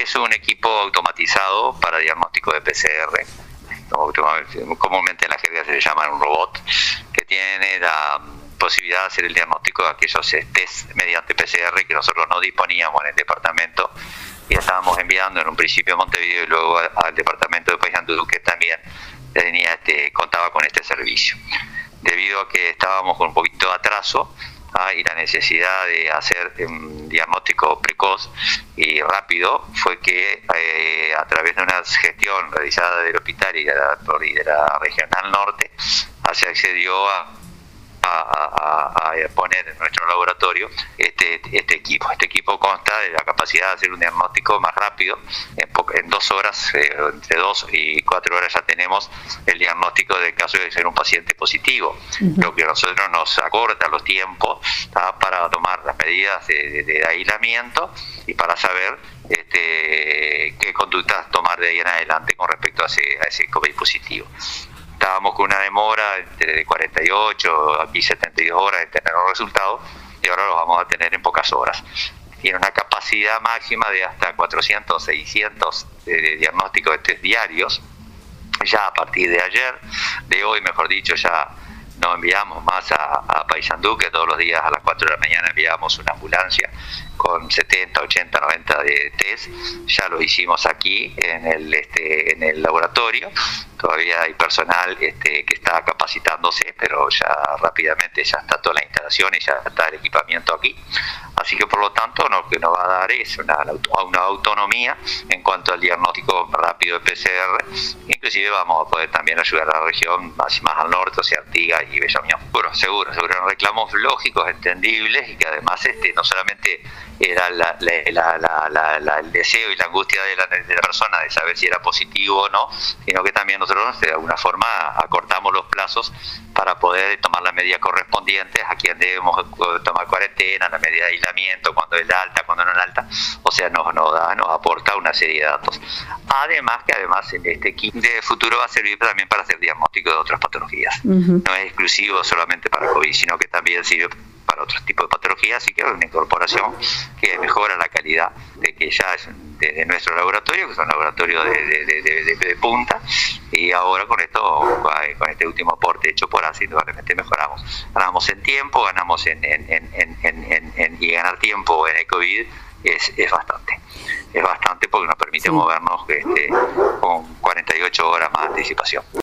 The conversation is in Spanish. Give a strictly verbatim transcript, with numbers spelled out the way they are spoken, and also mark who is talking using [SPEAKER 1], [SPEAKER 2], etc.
[SPEAKER 1] Es un equipo automatizado para diagnóstico de P C R, comúnmente en la jerga se le llama un robot, que tiene la posibilidad de hacer el diagnóstico de aquellos test mediante P C R que nosotros no disponíamos en el departamento y estábamos enviando en un principio a Montevideo y luego al departamento de Paysandú, que también tenía este, contaba con este servicio. Debido a que estábamos con un poquito de atraso, ¿ah? y la necesidad de hacer un diagnóstico precoz y rápido, fue que eh, a través de una gestión realizada del hospital y de la, y de la regional norte, se accedió a A, a, a poner en nuestro laboratorio este, este equipo. Este equipo consta de la capacidad de hacer un diagnóstico más rápido. En, en dos horas, eh, entre dos y cuatro horas ya tenemos el diagnóstico del caso de ser un paciente positivo, uh-huh. lo que a nosotros nos acorta los tiempos, ¿tá? Para tomar las medidas de, de, de aislamiento y para saber este, qué conductas tomar de ahí en adelante con respecto a ese, a ese COVID positivo. Estábamos con una demora entre cuarenta y ocho, aquí setenta y dos horas de tener los resultados, y ahora los vamos a tener en pocas horas. Tiene una capacidad máxima de hasta cuatrocientos, seiscientos de diagnósticos de test diarios. Ya a partir de ayer, de hoy mejor dicho, ya no enviamos más a, a Paysandú, que todos los días a las cuatro de la mañana enviamos una ambulancia con setenta, ochenta, noventa de test. Ya lo hicimos aquí en el, este, en el laboratorio. Todavía hay personal este, que está capacitándose, pero ya rápidamente ya está toda la instalación y ya está el equipamiento aquí. Así que por lo tanto lo que nos va a dar es una, una autonomía en cuanto al diagnóstico rápido de P C R. Inclusive vamos a poder también ayudar a la región más, más al norte, o sea, Artigas y Bella Unión. Seguro, seguro, seguro, reclamos lógicos, entendibles, y que además este no solamente era la, la, la, la, la, el deseo y la angustia de la, de la persona de saber si era positivo o no, sino que también nosotros de alguna forma acortamos los plazos para poder tomar las medidas correspondientes a quien debemos tomar cuarentena, la medida de aislamiento, cuando es la alta, cuando no es la alta. O sea, nos, nos da, nos aporta una serie de datos. Además que además en este kit de futuro va a servir también para hacer diagnóstico de otras patologías. Uh-huh. No es exclusivo solamente para COVID, sino que también sirve para otros tipos de patologías, así que es una incorporación que mejora la calidad de que ya es de, de nuestro laboratorio, que es un laboratorio de, de, de, de, de punta, y ahora con esto, con este último aporte hecho por ASI, indudablemente mejoramos. Ganamos en tiempo, ganamos en, en, en, en, en, en, en y ganar tiempo en el COVID es, es bastante. Es bastante porque nos permite sí. movernos este, con cuarenta y ocho horas más de anticipación.